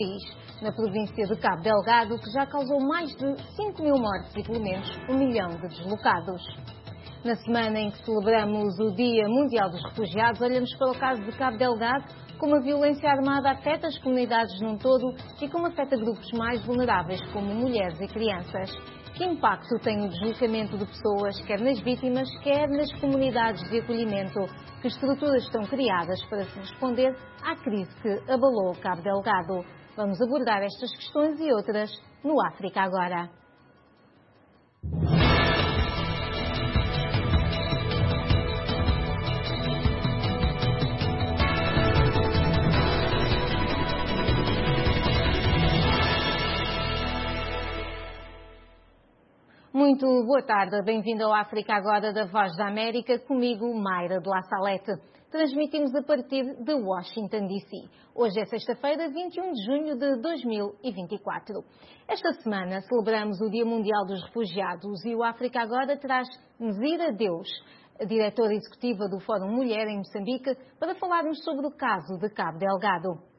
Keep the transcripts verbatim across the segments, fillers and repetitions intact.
país, na província de Cabo Delgado, que já causou mais de cinco mil mortes e pelo menos um milhão de deslocados. Na semana em que celebramos o Dia Mundial dos Refugiados, olhamos para o caso de Cabo Delgado, como a violência armada afeta as comunidades num todo e como afeta grupos mais vulneráveis, como mulheres e crianças. Que impacto tem o deslocamento de pessoas, quer nas vítimas, quer nas comunidades de acolhimento? Que estruturas estão criadas para se responder à crise que abalou Cabo Delgado? Vamos abordar estas questões e outras no África Agora. Muito boa tarde, bem-vindo ao África Agora da Voz da América, comigo Mayra de La Salete. Transmitimos a partir de Washington, D C. Hoje é sexta-feira, vinte e um de junho de dois mil e vinte e quatro. Esta semana celebramos o Dia Mundial dos Refugiados e o África Agora traz Mzira Deus, a diretora executiva do Fórum Mulher em Moçambique, para falarmos sobre o caso de Cabo Delgado.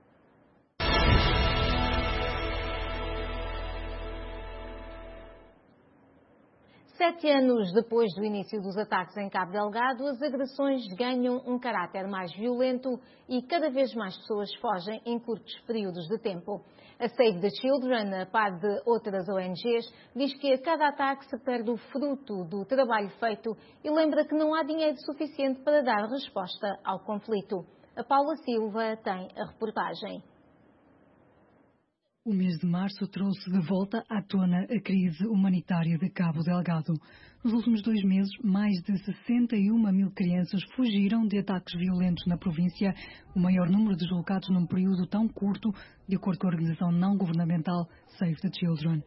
Sete anos depois do início dos ataques em Cabo Delgado, as agressões ganham um caráter mais violento e cada vez mais pessoas fogem em curtos períodos de tempo. A Save the Children, a par de outras O N Gs, diz que a cada ataque se perde o fruto do trabalho feito e lembra que não há dinheiro suficiente para dar resposta ao conflito. A Paula Silva tem a reportagem. O mês de março trouxe de volta à tona a crise humanitária de Cabo Delgado. Nos últimos dois meses, mais de sessenta e uma mil crianças fugiram de ataques violentos na província, o maior número de deslocados num período tão curto, de acordo com a organização não-governamental Save the Children.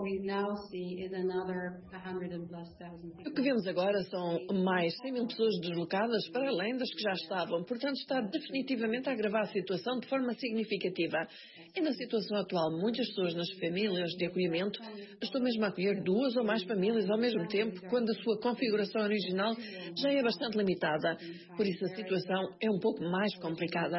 O que vemos agora são mais cem mil pessoas deslocadas para além das que já estavam, portanto está definitivamente a agravar a situação de forma significativa. E na situação atual, muitas pessoas nas famílias de acolhimento estão mesmo a acolher duas ou mais famílias ao mesmo tempo, quando a sua configuração original já é bastante limitada. Por isso a situação é um pouco mais complicada.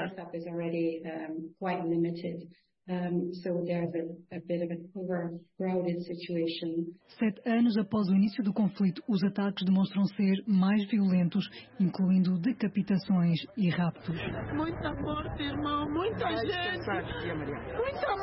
Sete anos após o início do conflito, os ataques demonstram ser mais violentos, incluindo decapitações e raptos. Muita morte, irmão, muita gente, muita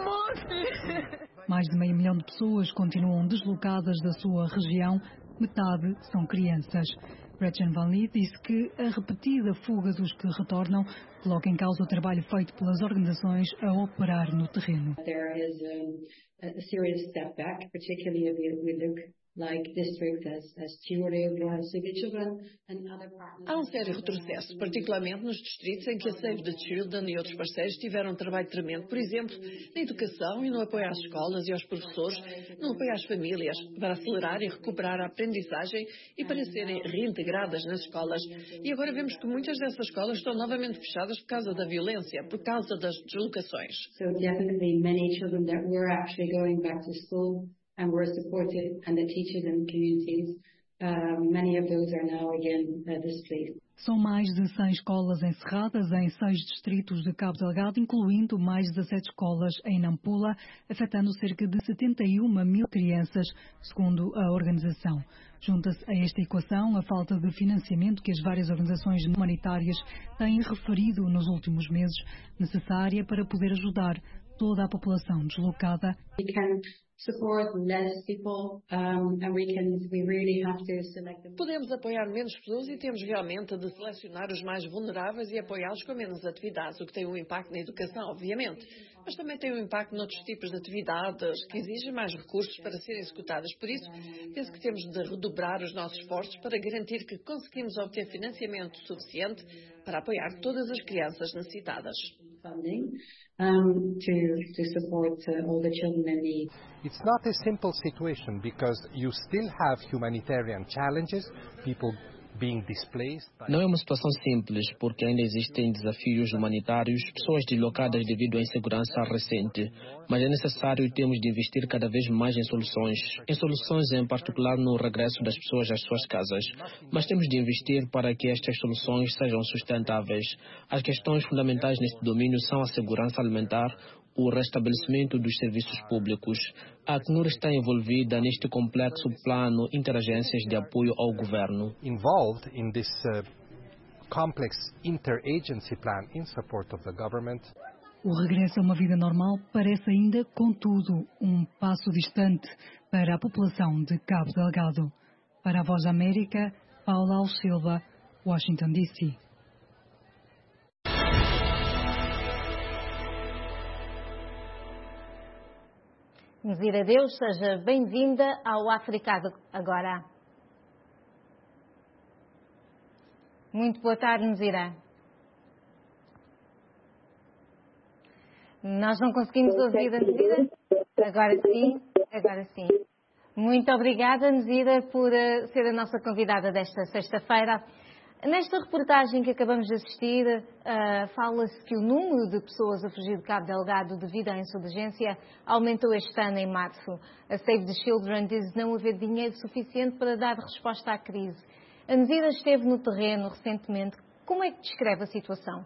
morte. Mais de meio milhão de pessoas continuam deslocadas da sua região, metade são crianças. Gretchen Van Lee disse que a repetida fuga dos que retornam coloca em causa o trabalho feito pelas organizações a operar no terreno. There is a, a serious step back, particularly if we look like districts as, as Chiure, Save the Children and other partners. Há um sério retrocesso, particularmente nos distritos em que a Save the Children e outros parceiros tiveram um trabalho tremendo, por exemplo, na educação e no apoio às escolas e aos professores, no apoio às famílias, para acelerar e recuperar a aprendizagem e para serem reintegradas nas escolas. E agora vemos que muitas dessas escolas estão novamente fechadas por causa da violência, por causa das deslocações. So definitely many children that were actually going back to school and were supported, and the teachers and communities, uh, many of those are now again uh, displaced. São mais de cem escolas encerradas em seis distritos de Cabo Delgado, incluindo mais dezassete escolas em Nampula, afetando cerca de setenta e uma mil crianças, segundo a organização. Junta-se a esta equação a falta de financiamento que as várias organizações humanitárias têm referido nos últimos meses, necessária para poder ajudar toda a população deslocada. We can support less people, um, and we can, we really have to select them. Podemos apoiar menos pessoas e temos realmente de selecionar os mais vulneráveis e apoiá-los com menos atividades, o que tem um impacto na educação, obviamente, mas também tem um impacto noutros tipos de atividades que exigem mais recursos para serem executadas. Por isso, penso que temos de redobrar os nossos esforços para garantir que conseguimos obter financiamento suficiente para apoiar todas as crianças necessitadas. Funding um, to to support uh, all the children in need. It's not a simple situation because you still have humanitarian challenges, people being displaced. Não é uma situação simples, porque ainda existem desafios humanitários, pessoas deslocadas devido à insegurança recente. Mas é necessário termos de investir cada vez mais em soluções, em soluções em particular no regresso das pessoas às suas casas. Mas temos de investir para que estas soluções sejam sustentáveis. As questões fundamentais neste domínio são a segurança alimentar, o restabelecimento dos serviços públicos. A Acnur está envolvida neste complexo plano interagências de apoio ao governo. Involved in this uh, complex interagency plan in support of the government. O regresso a uma vida normal parece ainda, contudo, um passo distante para a população de Cabo Delgado. Para a Voz da América, Paula Alves Silva, Washington, D C. Nezira Deus, seja bem-vinda ao África Agora. Muito boa tarde, Nezira. Nós não conseguimos ouvir a Nezira? Agora sim, agora sim. Muito obrigada, Nezira, por uh, ser a nossa convidada desta sexta-feira. Nesta reportagem que acabamos de assistir, uh, fala-se que o número de pessoas a fugir de Cabo Delgado devido à insurgência aumentou este ano, em março. A Save the Children diz não haver dinheiro suficiente para dar resposta à crise. A Nezira esteve no terreno recentemente. Como é que descreve a situação?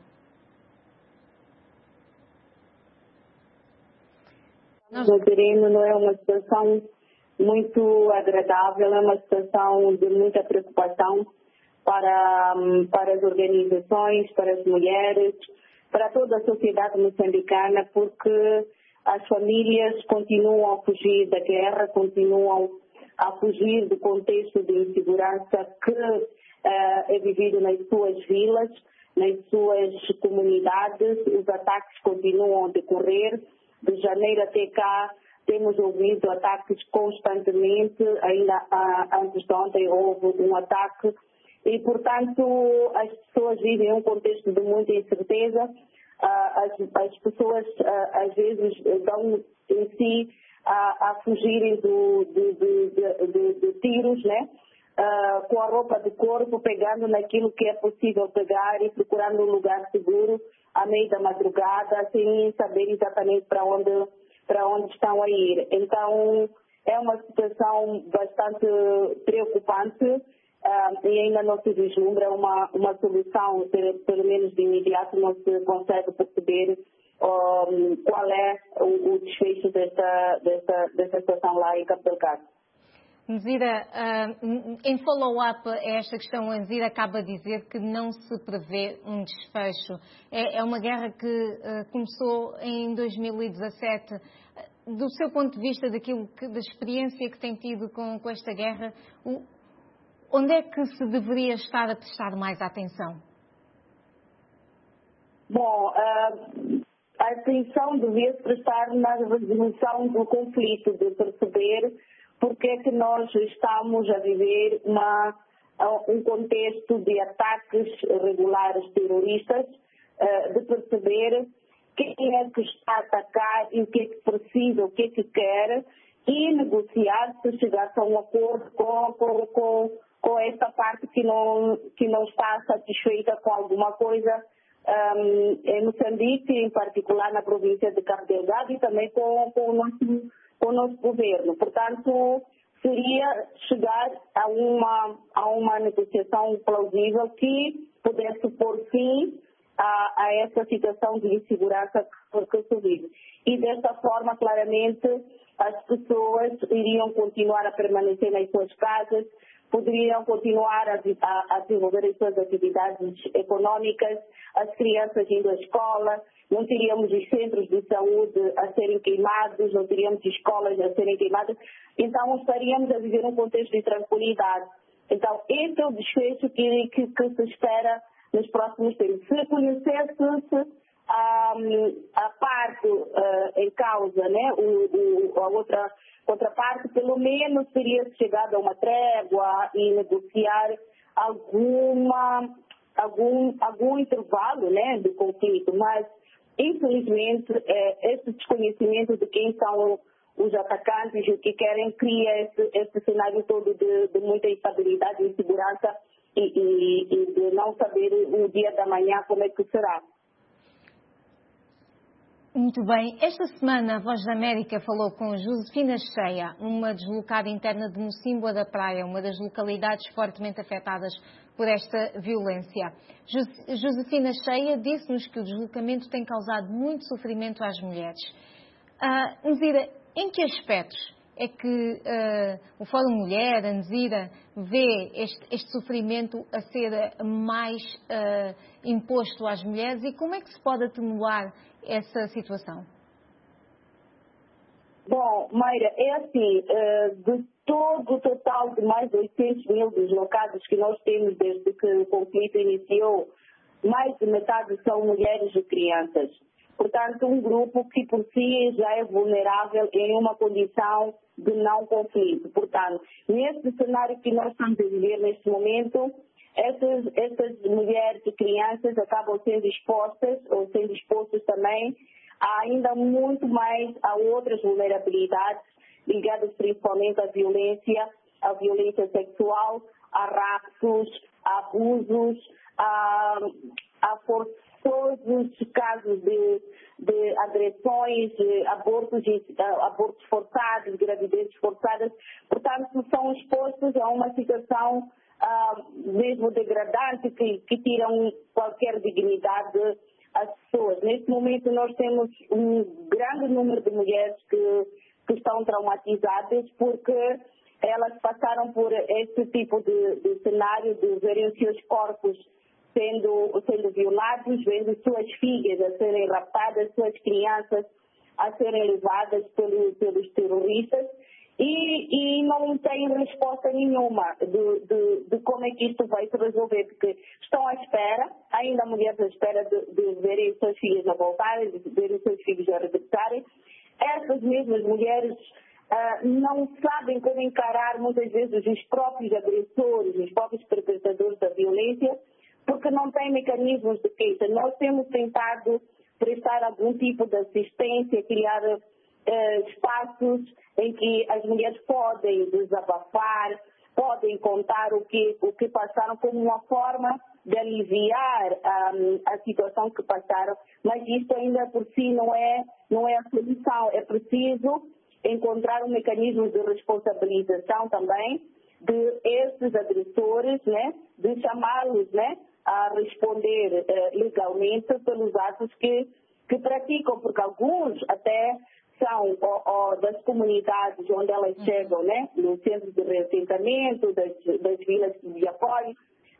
No terreno não é uma situação muito agradável, é uma situação de muita preocupação para, para as organizações, para as mulheres, para toda a sociedade moçambicana, porque as famílias continuam a fugir da guerra, continuam a fugir do contexto de insegurança que uh, é vivido nas suas vilas, nas suas comunidades. Os ataques continuam a decorrer. De janeiro até cá, temos ouvido ataques constantemente. Ainda ah, antes de ontem houve um ataque. E, portanto, as pessoas vivem um contexto de muita incerteza. Ah, as, as pessoas, ah, às vezes, dão em si a, a fugirem do, de, de, de, de, de tiros, né? Uh, com a roupa de corpo, pegando naquilo que é possível pegar e procurando um lugar seguro à meia da madrugada, sem saber exatamente para onde, para onde estão a ir. Então, é uma situação bastante preocupante uh, e ainda não se vislumbra uma, uma solução, pelo menos de imediato não se consegue perceber um, qual é o, o desfecho desta, desta, desta situação lá em Cabo Delgado. Nezira, uh, em follow-up a esta questão, a Nezira acaba de dizer que não se prevê um desfecho. É, é uma guerra que uh, começou em dois mil e dezassete. Do seu ponto de vista, daquilo que, da experiência que tem tido com, com esta guerra, o, onde é que se deveria estar a prestar mais atenção? Bom, uh, a atenção devia-se prestar na resolução do conflito, de perceber porque é que nós estamos a viver uma, um contexto de ataques regulares terroristas, de perceber quem é que está a atacar e o que é que precisa, o que é que quer, e negociar se chegar a um acordo com, com, com, com esta parte que não, que não está satisfeita com alguma coisa um, em Moçambique, em particular na província de Cabo Delgado, e também com, com o nosso o nosso governo. Portanto, seria chegar a uma, a uma negociação plausível que pudesse pôr fim a, a essa situação de insegurança que se vive. E desta forma, claramente, as pessoas iriam continuar a permanecer nas suas casas, poderiam continuar a, a, a desenvolver as suas atividades econômicas, as crianças indo à escola, não teríamos os centros de saúde a serem queimados, não teríamos escolas a serem queimadas, então estaríamos a viver um contexto de tranquilidade. Então, esse é o desfecho que, que, que se espera nos próximos tempos. Se conhecesse a, a parte uh, em causa, né, o, o, a outra contraparte, pelo menos teria chegado a uma trégua e negociar alguma, algum, algum intervalo, né, do conflito, mas infelizmente, é, esse desconhecimento de quem são os atacantes e o que querem cria esse, esse cenário todo de, de muita instabilidade e insegurança e, e, e de não saber o dia da manhã como é que será. Muito bem. Esta semana a Voz da América falou com Josefina Cheia, uma deslocada interna de Mocímboa da Praia, uma das localidades fortemente afetadas por esta violência. Josefina Cheia disse-nos que o deslocamento tem causado muito sofrimento às mulheres. Uh, Nzira, em que aspectos é que uh, o Fórum Mulher, a Nzira, vê este, este sofrimento a ser mais uh, imposto às mulheres e como é que se pode atenuar essa situação? Bom, Mayra, é assim, de todo o total de mais de oitocentos mil deslocados que nós temos desde que o conflito iniciou, mais de metade são mulheres e crianças. Portanto, um grupo que por si já é vulnerável em uma condição de não conflito. Portanto, neste cenário que nós estamos a viver neste momento, essas, essas mulheres e crianças acabam sendo expostas, ou sendo expostas também, a ainda muito mais a outras vulnerabilidades ligadas principalmente à violência, à violência sexual, a raptos, a abusos, a, a forçosos casos de, de agressões, de abortos, de, abortos forçados, gravidezes forçadas. Portanto, são expostos a uma situação ah, mesmo degradante que, que tiram qualquer dignidade às pessoas. Neste momento nós temos um grande número de mulheres que, que estão traumatizadas porque elas passaram por este tipo de, de cenário de verem os seus corpos sendo, sendo violados, vendo suas filhas a serem raptadas, suas crianças a serem levadas pelos, pelos terroristas e, e não têm resposta nenhuma de, de, de como é que isto vai se resolver, porque estão à espera, ainda mulheres à espera de, de verem suas filhas a voltarem, de verem seus filhos a regressarem. Essas mesmas mulheres uh, não sabem como encarar muitas vezes os próprios agressores, os próprios perpetradores da violência, porque não têm mecanismos de queixa. Nós temos tentado prestar algum tipo de assistência, criar uh, espaços em que as mulheres podem desabafar, podem contar o que, o que passaram como uma forma de aliviar um, a situação que passaram, mas isso ainda por si não é, não é a solução. É preciso encontrar um mecanismo de responsabilização também de esses agressores, né, de chamá-los, né, a responder uh, legalmente pelos atos que, que praticam, porque alguns até são ó, ó, das comunidades onde elas chegam, né, no centro de reassentamento, das, das vilas de apoio.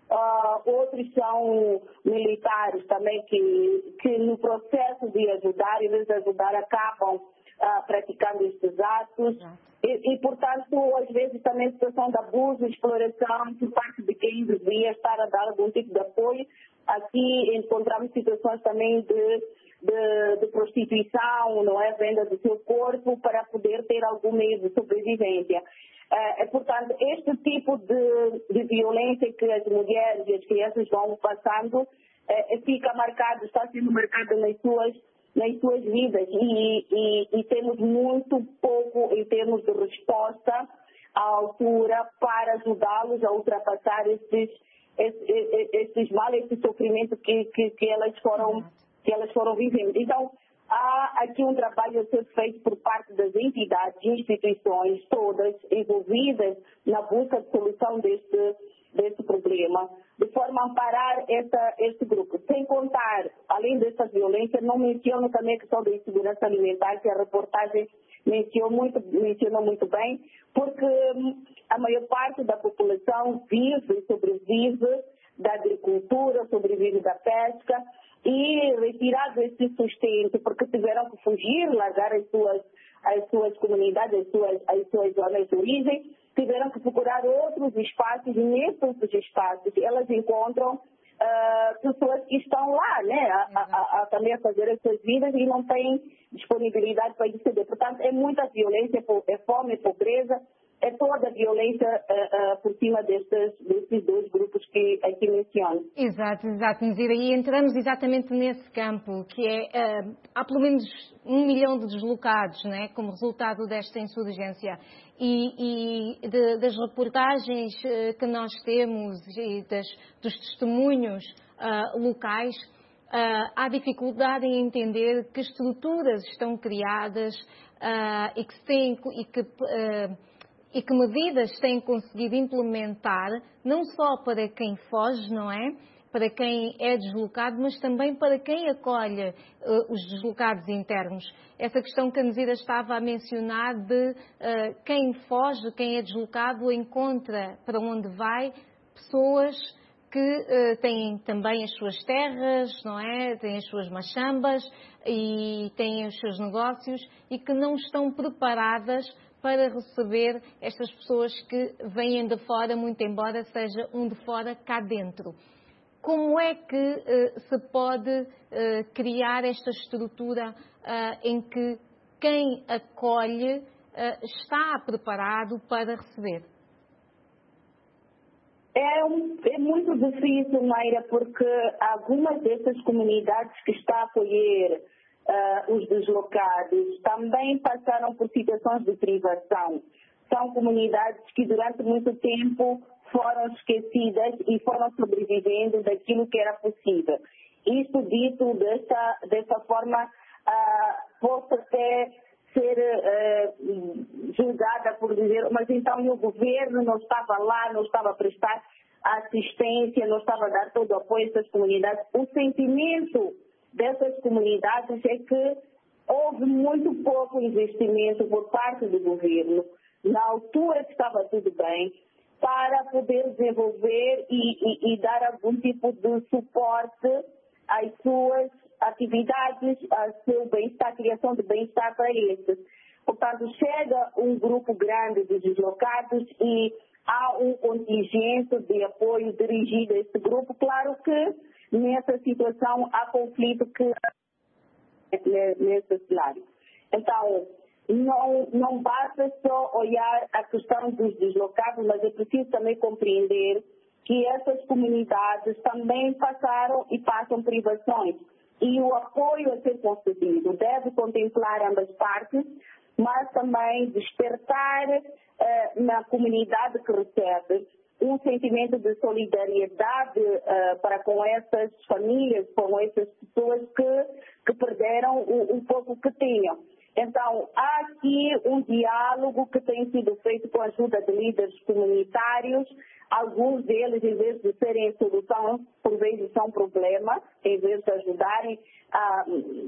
Uh, outros são militares também que, que no processo de ajudar, em vez de ajudar, acabam uh, praticando estes atos. E, e, portanto, às vezes também a situação de abuso, exploração por parte de quem devia estar a dar algum tipo de apoio. Aqui encontramos situações também de, de, de prostituição, não é? Venda do seu corpo para poder ter algum meio de sobrevivência. É, portanto, este tipo de, de violência que as mulheres e as crianças vão passando é, fica marcado, está sendo marcado nas suas, nas suas vidas e, e, e temos muito pouco em termos de resposta à altura para ajudá-los a ultrapassar esses, esses, esses males, esse sofrimento que, que, que, elas foram, que elas foram vivendo. Então, há aqui um trabalho a ser feito por parte das entidades e instituições todas envolvidas na busca de solução deste, deste problema, de forma a amparar essa, este grupo. Sem contar, além dessa violência, não menciono também a questão da insegurança alimentar, que a reportagem mencionou muito, mencionou muito bem, porque a maior parte da população vive e sobrevive da agricultura, sobrevive da pesca, e retirado esse sustento, porque tiveram que fugir, largar as suas, as suas comunidades, as suas, as suas zonas de origem, tiveram que procurar outros espaços, e nesses espaços elas encontram uh, pessoas que estão lá, né, a, a, a também a fazer as suas vidas e não têm disponibilidade para receber. Portanto, é muita violência, é fome, é pobreza, é toda a violência uh, uh, por cima destes, destes dois grupos que aqui menciono. Exato, exato, Nzira. E entramos exatamente nesse campo, que é, uh, há pelo menos um milhão de deslocados, né, como resultado desta insurgência. E, e de, das reportagens uh, que nós temos e das, dos testemunhos uh, locais, uh, há dificuldade em entender que estruturas estão criadas uh, e que se têm... E que, uh, e que medidas têm conseguido implementar, não só para quem foge, não é? Para quem é deslocado, mas também para quem acolhe uh, os deslocados internos. Essa questão que a Nezira estava a mencionar de uh, quem foge, quem é deslocado, encontra para onde vai pessoas que uh, têm também as suas terras, não é? Têm as suas machambas e têm os seus negócios e que não estão preparadas para receber estas pessoas que vêm de fora, muito embora seja um de fora cá dentro. Como é que uh, se pode uh, criar esta estrutura uh, em que quem acolhe uh, está preparado para receber? É, um, é muito difícil, Mayra, porque algumas dessas comunidades que estão a acolher uh, os deslocados também passaram por situações de privação. São comunidades que durante muito tempo foram esquecidas e foram sobrevivendo daquilo que era possível. Isto dito dessa, dessa forma, uh, posso até ser uh, julgada por dizer, mas então o governo não estava lá, não estava a prestar assistência, não estava a dar todo o apoio a essas comunidades. O sentimento dessas comunidades é que houve muito pouco investimento por parte do governo, na altura que estava tudo bem, para poder desenvolver e, e, e dar algum tipo de suporte às suas atividades, ao seu bem-estar, a criação de bem-estar para estes. Portanto, chega um grupo grande de deslocados e há um contingente de apoio dirigido a esse grupo. Claro que nessa situação há conflito que nesse cenário. Então, Não, não basta só olhar a questão dos deslocados, mas é preciso também compreender que essas comunidades também passaram e passam privações. E o apoio a ser concedido deve contemplar ambas partes, mas também despertar eh, na comunidade que recebe um sentimento de solidariedade uh, para com essas famílias, com essas pessoas que, que perderam o, o pouco que tinham. Então, há aqui um diálogo que tem sido feito com a ajuda de líderes comunitários. Alguns deles, em vez de serem solução, por vezes são problema, em vez de ajudarem, ah,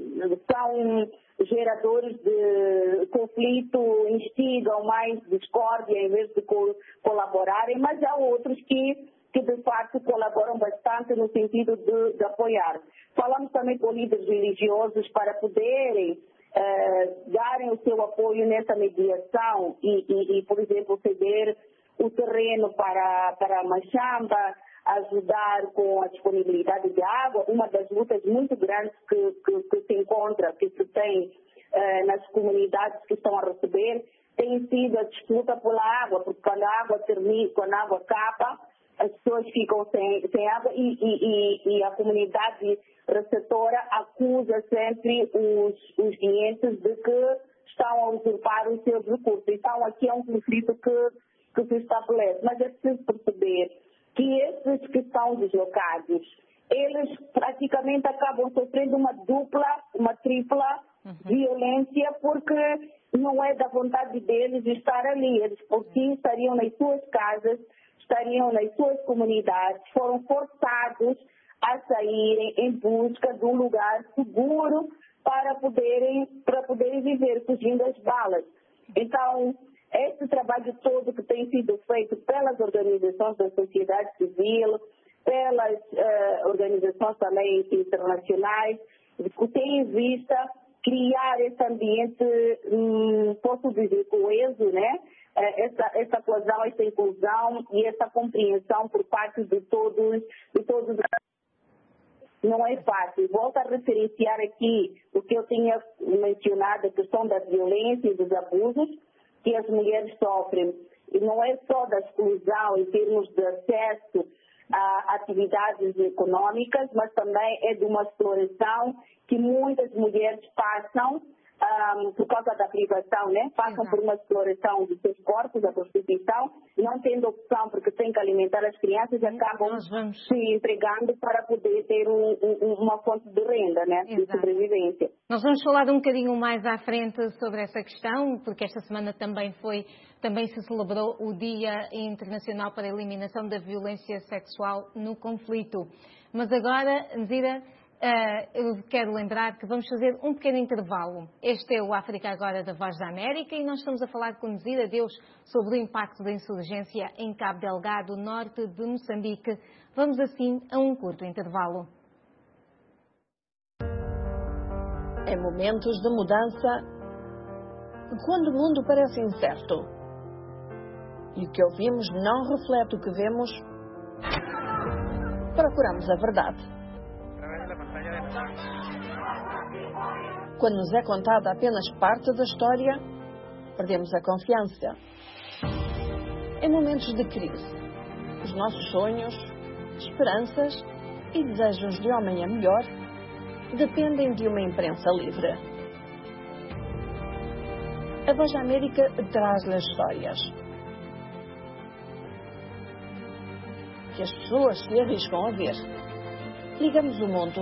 são geradores de conflito, instigam mais discórdia em vez de co colaborarem, mas há outros que, que de fato colaboram bastante no sentido de, de apoiar. Falamos também com líderes religiosos para poderem Uh, darem o seu apoio nessa mediação e, e, e, por exemplo, ceder o terreno para, para a machamba, ajudar com a disponibilidade de água. Uma das lutas muito grandes que, que, que se encontra, que se tem uh, nas comunidades que estão a receber, tem sido a disputa pela água, porque quando a água termina, quando a água acaba, as pessoas ficam sem, sem água e, e, e a comunidade receptora acusa sempre os, os clientes de que estão a usurpar os seus recursos. Então, aqui é um conflito que, que se estabelece. Mas é preciso perceber que esses que estão deslocados, eles praticamente acabam sofrendo uma dupla, uma tripla uhum. violência, porque não é da vontade deles estar ali. Eles, por si, estariam nas suas casas, estariam nas suas comunidades, foram forçados a saírem em busca de um lugar seguro para poderem, para poderem viver, fugindo das balas. Então, esse trabalho todo que tem sido feito pelas organizações da sociedade civil, pelas uh, organizações também internacionais, que têm em vista criar esse ambiente, hum, posso dizer, coeso, né? Essa, essa coesão, essa inclusão e essa compreensão por parte de todos, de todos. Não é fácil. Volto a referenciar aqui o que eu tinha mencionado, a questão da violência e dos abusos que as mulheres sofrem. E não é só da exclusão em termos de acesso a atividades econômicas, mas também é de uma exploração que muitas mulheres passam Um, por causa da privação, né? Passam Exato. Por uma exploração dos seus corpos, a prostituição, não tendo opção porque têm que alimentar as crianças e acabam vamos... se entregando para poder ter um, um, uma fonte de renda, né? Exato. De sobrevivência. Nós vamos falar um bocadinho mais à frente sobre essa questão, porque esta semana também foi, também se celebrou o Dia Internacional para a Eliminação da Violência Sexual no Conflito. Mas agora, Nzira, Uh, eu quero lembrar que vamos fazer um pequeno intervalo. Este é o África Agora da Voz da América e nós estamos a falar com Nzira Deus sobre o impacto da insurgência em Cabo Delgado, norte de Moçambique. Vamos assim a um curto intervalo. Em momentos de mudança, quando o mundo parece incerto e o que ouvimos não reflete o que vemos, procuramos a verdade. Quando nos é contada apenas parte da história, perdemos a confiança. Em momentos de crise, os nossos sonhos, esperanças e desejos de amanhã melhor dependem de uma imprensa livre. A Voz da América traz-lhe as histórias que as pessoas se arriscam a ver. Ligamos o mundo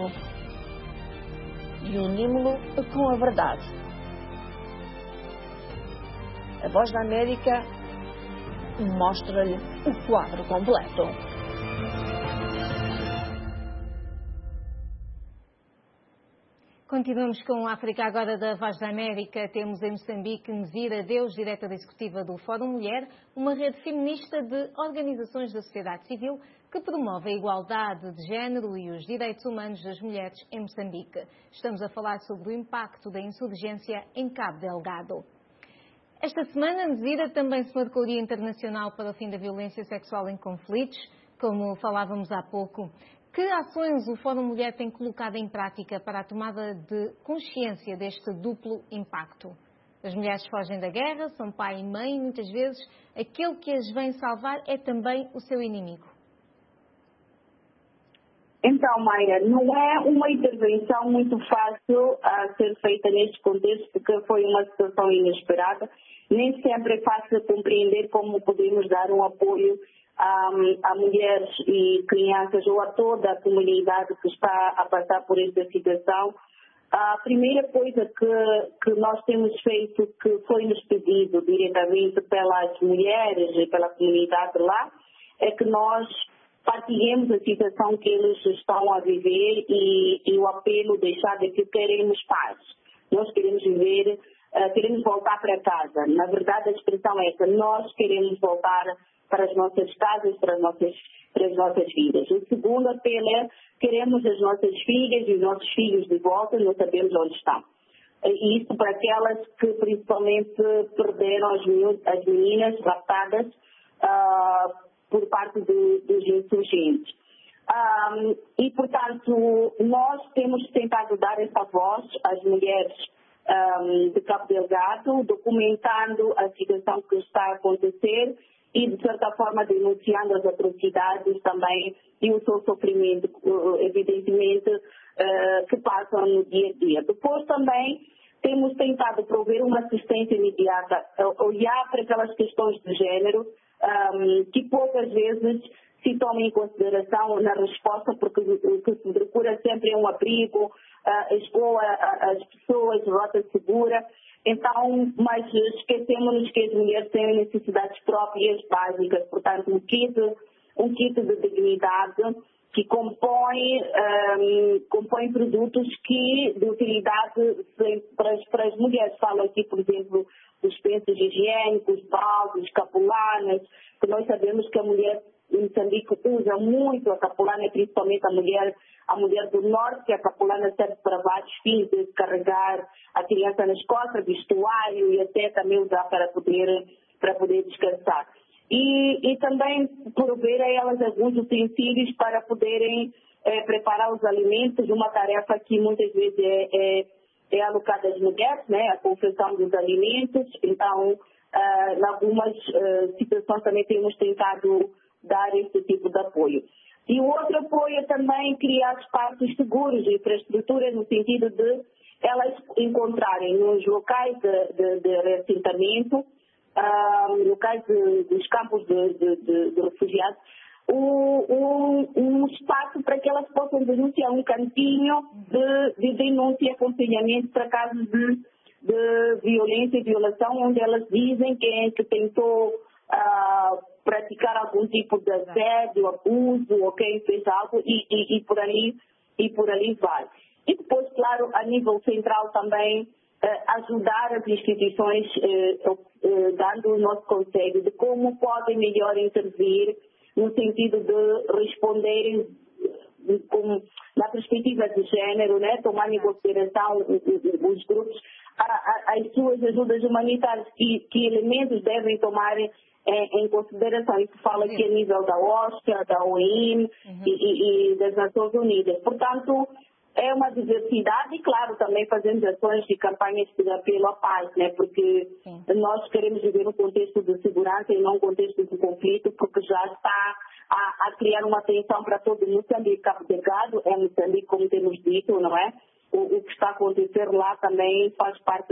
e unimos-lo com a verdade. A Voz da América mostra-lhe o quadro completo. Continuamos com a África Agora da Voz da América. Temos em Moçambique Nzira Deus, diretora executiva do Fórum Mulher, uma rede feminista de organizações da sociedade civil que promove a igualdade de género e os direitos humanos das mulheres em Moçambique. Estamos a falar sobre o impacto da insurgência em Cabo Delgado. Esta semana, Nzira, também se marcou o Dia Internacional para o Fim da Violência Sexual em Conflitos, como falávamos há pouco. Que ações o Fórum Mulher tem colocado em prática para a tomada de consciência deste duplo impacto? As mulheres fogem da guerra, são pai e mãe, e muitas vezes aquele que as vem salvar é também o seu inimigo. Então, Maia, não é uma intervenção muito fácil a ser feita neste contexto, porque foi uma situação inesperada. Nem sempre é fácil compreender como podemos dar um apoio a, a mulheres e crianças ou a toda a comunidade que está a passar por esta situação. A primeira coisa que, que nós temos feito, que foi-nos pedido diretamente pelas mulheres e pela comunidade lá, é que nós partilhemos a situação que eles estão a viver e, e o apelo deixar de que queremos paz. Nós queremos viver, uh, queremos voltar para casa. Na verdade, a expressão é essa, nós queremos voltar para as nossas casas, para as nossas, para as nossas vidas. O segundo apelo é, queremos as nossas filhas e os nossos filhos de volta, não sabemos onde estão. E isso para aquelas que principalmente perderam as, as meninas raptadas, uh, por parte do, dos insurgentes. Um, e, portanto, nós temos tentado dar essa voz às mulheres um, de Cabo Delgado, documentando a situação que está a acontecer e, de certa forma, denunciando as atrocidades também e o seu sofrimento, evidentemente, uh, que passam no dia a dia. Depois também temos tentado prover uma assistência imediata, olhar para aquelas questões de género, Um, que poucas vezes se tomam em consideração na resposta, porque o que se procura sempre é um abrigo, uh, escola as pessoas, rota segura. Então, mas esquecemos que as mulheres têm necessidades próprias, básicas, portanto, um kit, um kit de dignidade que compõe, um, compõe produtos que, de utilidade para as, para as mulheres. Falo aqui, por exemplo, dos pensos higiênicos, baldes, capulanas, que nós sabemos que a mulher em Moçambique usa muito a capulana, principalmente a mulher, a mulher do norte, que a capulana serve para vários fins, de carregar a criança nas costas, vestuário e até também usar para poder, para poder descansar. E, e também prover a elas alguns utensílios para poderem é, preparar os alimentos, uma tarefa que muitas vezes é, é, é alocada às mulheres, né, a confecção dos alimentos. Então, uh, em algumas uh, situações também temos tentado dar esse tipo de apoio. E o outro apoio é também criar espaços seguros, infraestruturas no sentido de elas encontrarem nos locais de, de, de reassentamento, uh, locais de, dos campos de, de, de, de refugiados, um, um, um espaço para que elas possam denunciar, um cantinho de, de denúncia e aconselhamento para casos de, de violência e violação, onde elas dizem quem é que tentou uh, praticar algum tipo de assédio, abuso, ou quem fez algo, e, e, e, por ali, e por ali vai. E depois, claro, a nível central também, eh, ajudar as instituições, eh, eh, dando o nosso conselho de como podem melhor intervir no sentido de responderem com, na perspectiva de género, né, tomar em consideração os grupos, a, a, as suas ajudas humanitárias, que, que elementos devem tomar em, em consideração. Isso fala aqui a nível da OSCA, da O I M uhum. e, e, e das Nações Unidas. Portanto, é uma diversidade e, claro, também fazemos ações de campanhas de apelo à paz, né? Porque Sim. nós queremos viver um contexto de segurança e não um contexto de conflito, porque já está a, a criar uma tensão para todo Moçambique. Cabo Delgado é Moçambique, como temos dito, não é? O, o que está a acontecer lá também faz parte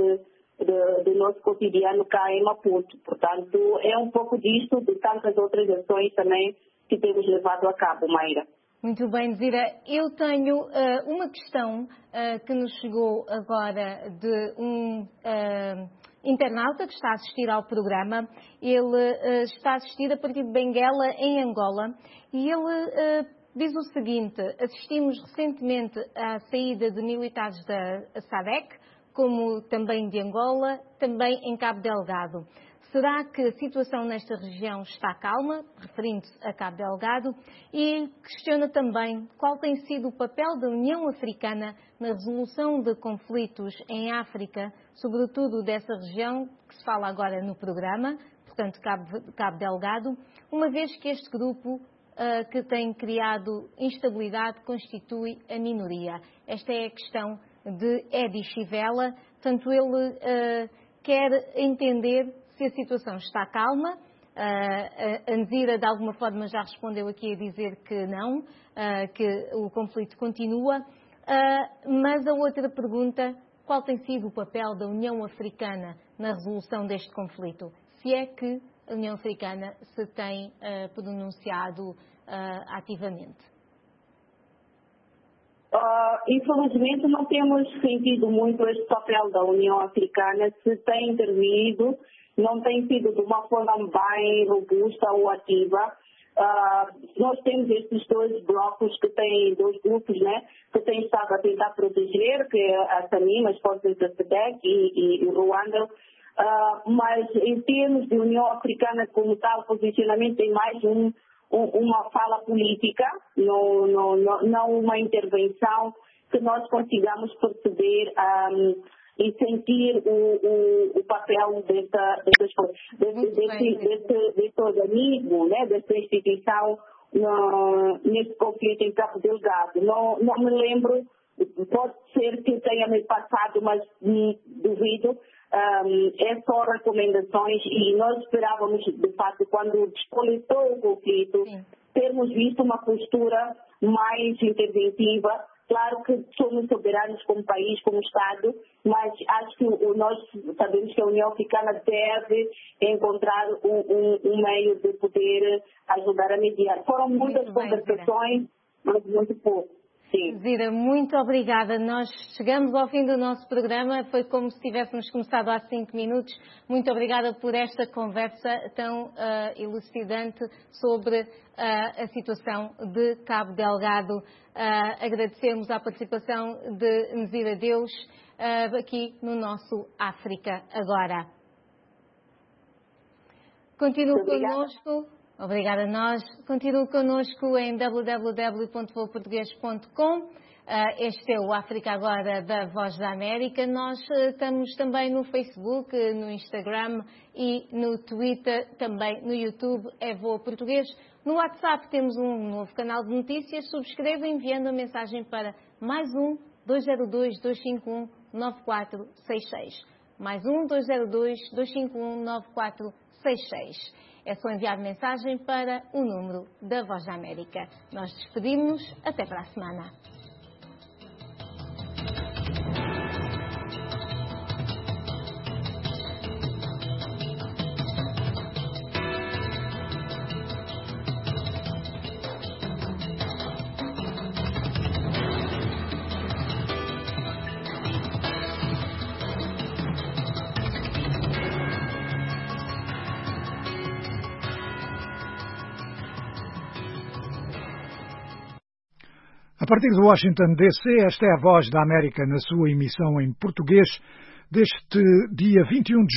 do, do nosso cotidiano cá em Maputo. Portanto, é um pouco disto, de tantas outras ações também que temos levado a cabo, Mayra. Muito bem, Zira. Eu tenho uh, uma questão uh, que nos chegou agora de um uh, internauta que está a assistir ao programa. Ele uh, está a assistir a partir de Benguela, em Angola, e ele uh, diz o seguinte: assistimos recentemente à saída de militares da SADC, como também de Angola, também em Cabo Delgado. Será que a situação nesta região está calma, referindo-se a Cabo Delgado? E questiona também qual tem sido o papel da União Africana na resolução de conflitos em África, sobretudo dessa região que se fala agora no programa, portanto Cabo, Cabo Delgado, uma vez que este grupo uh, que tem criado instabilidade constitui a minoria. Esta é a questão de Edi Chivela, portanto ele uh, quer entender se a situação está calma. Uh, a Nzira, de alguma forma, já respondeu aqui a dizer que não, uh, que o conflito continua. Uh, mas a outra pergunta: qual tem sido o papel da União Africana na resolução deste conflito? Se é que a União Africana se tem uh, pronunciado uh, ativamente. Uh, infelizmente não temos sentido muito este papel da União Africana. Se tem intervido, não tem sido de uma forma bem robusta ou ativa. Uh, nós temos estes dois blocos que têm, dois grupos, né, que têm estado a tentar proteger, que é a SAMIM, as forças da SADC e, e o Ruanda. Uh, mas em termos de União Africana como tal, o posicionamento tem mais um uma fala política, não, não, não, não uma intervenção que nós consigamos perceber um, e sentir o, o, o papel desta, desse, desse, desse, desse organismo, né, dessa instituição no, nesse conflito em Cabo Delgado. Não, não me lembro, pode ser que tenha me passado, mas hum, duvido. Um, é só recomendações e nós esperávamos, de fato, quando despolitou o conflito, Sim. termos visto uma postura mais interventiva. Claro que somos soberanos como país, como Estado, mas acho que o, nós sabemos que a União Africana deve encontrar um, um, um meio de poder ajudar a mediar. Foram muitas muito conversações, mas muito pouco. Sim. Zira, muito obrigada. Nós chegamos ao fim do nosso programa. Foi como se tivéssemos começado há cinco minutos. Muito obrigada por esta conversa tão uh, elucidante sobre uh, a situação de Cabo Delgado. Uh, agradecemos a participação de Nzira Deus uh, aqui no nosso África Agora. Continue connosco. Obrigada a nós. Continue connosco em w w w ponto voo português ponto com. Este é o África Agora da Voz da América. Nós estamos também no Facebook, no Instagram e no Twitter, também no YouTube, é Voa Português. No WhatsApp temos um novo canal de notícias. Subscreva enviando a mensagem para mais um dois zero dois, dois cinco um, nove quatro seis seis. Mais um dois zero dois, dois cinco um, nove quatro seis seis. É só enviar mensagem para o número da Voz da América. Nós despedimos-nos. Até para a semana. A partir de Washington, D C, esta é a Voz da América na sua emissão em português deste dia vinte e um de